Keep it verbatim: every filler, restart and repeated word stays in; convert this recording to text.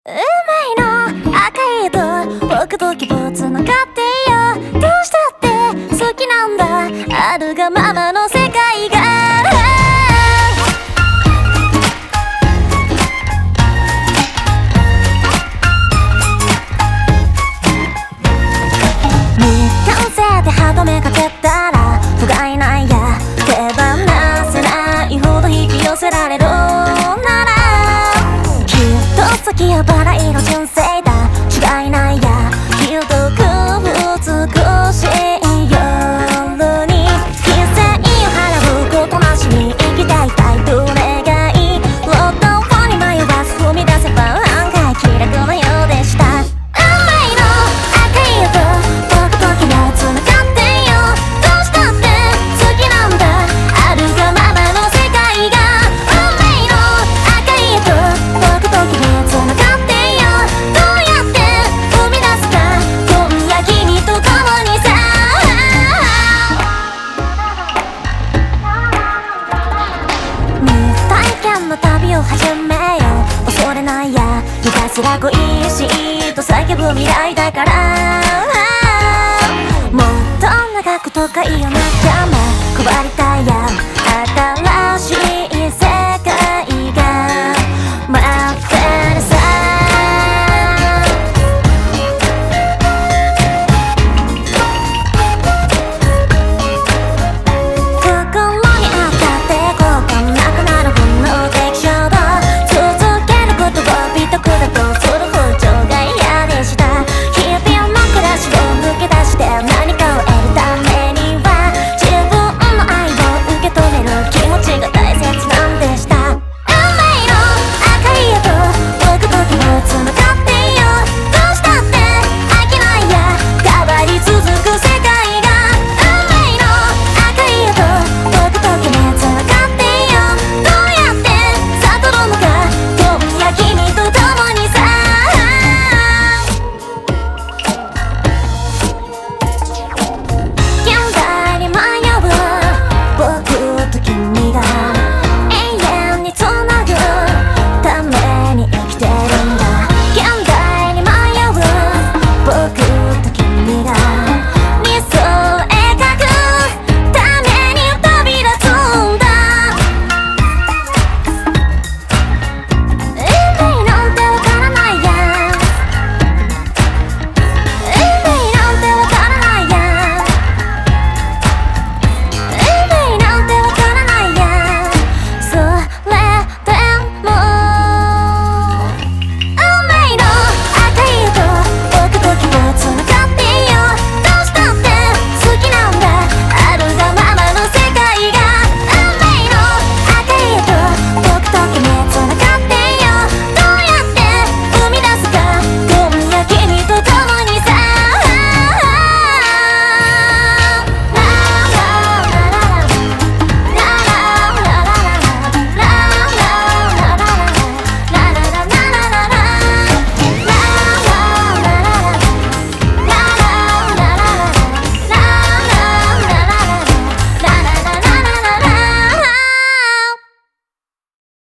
海の赤い糸僕と希望つながってよ。どうしたって好きなんだあるがままの世界が。未完成で歯止めかけたら不甲斐ないや。手放せないほど引き寄せられるならきっと先はバラ色純正だ。違いないや。きっと美しい夜に犠牲を払うことなしに生きていたい。どれがいいロッドフォーに迷わず踏み出せば案外気楽なようでした。運命の赤い糸僕と君はつながってよ。どうしたって好きなんだあるがままの世界が。運命の赤い糸僕と君はつながってよ。どうやって踏み出すか今夜君と共にさ。未体験の旅を始めよう。恐れないやひたすら恋しいと叫ぶ未来だから。もっと長くとかいよ仲間配りたいや。